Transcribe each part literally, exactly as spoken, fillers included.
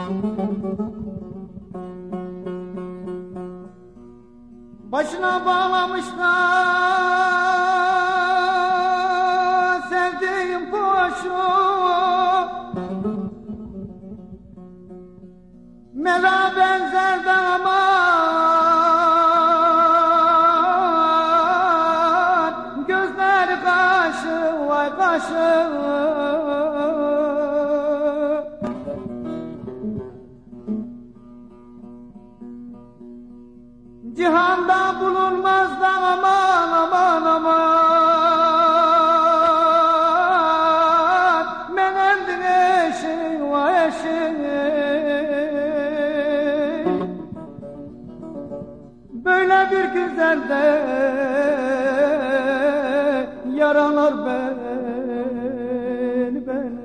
Başına bağlamışlar sevdiğim kuşu, mela benzer de aman, gözleri kaşı vay kaşı. Cihanda bulunmaz da aman aman aman, menendin eşi vay eşi. Böyle bir güzelde yaralar beni beni.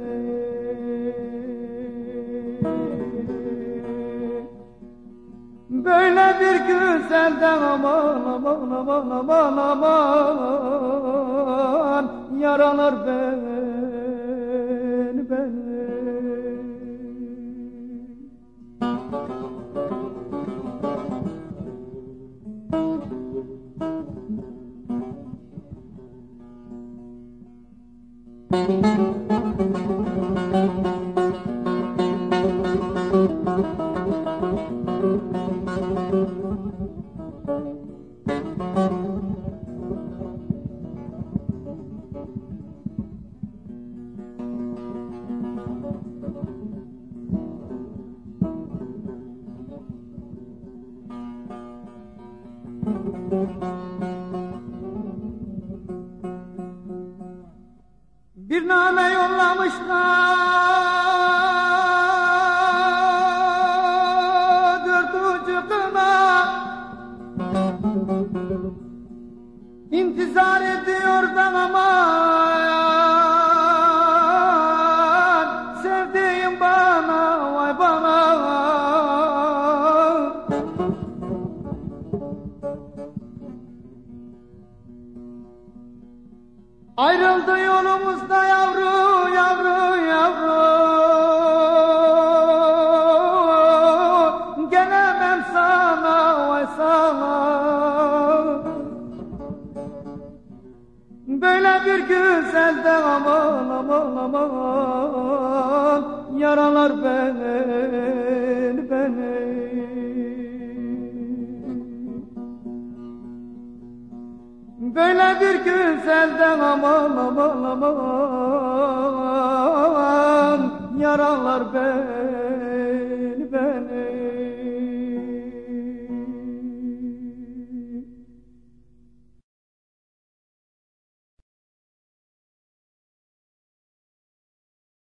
Böyle bir güzelden aman aman aman aman aman, yaralar beni beni. Bir name yollamışlar dört ucu kına, intizar ediyor da aman, sevdiğim bana vay bana. Ayrıldı yolumuzda yavru yavru yavru, gelemem sana vay sana. Böyle bir güzelde aman aman aman, yaralar beni beni. Böyle bir güzelden aman aman aman, yaralar beni.